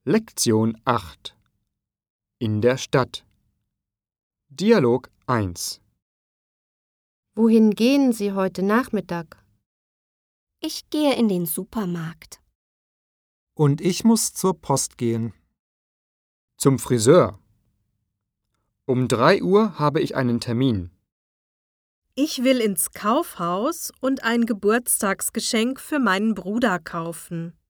Lektion 8 In der Stadt. Dialog 1. Wohin gehen Sie heute Nachmittag? Ich gehe in den Supermarkt. Und ich muss zur Post gehen. Zum Friseur. Um 3 Uhr habe ich einen Termin. Ich will ins Kaufhaus und ein Geburtstagsgeschenk für meinen Bruder kaufen.